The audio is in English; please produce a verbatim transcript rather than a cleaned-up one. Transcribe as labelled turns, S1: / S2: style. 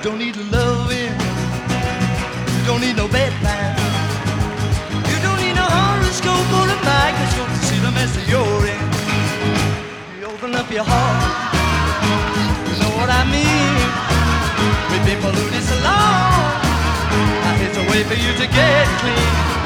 S1: don't need loving. You don't need no bedpan. You don't need no horoscope or a microscope to see the mess that you're in. You open up your heart, you know what I mean. We've been polluted so long, now here's a way for you to get clean.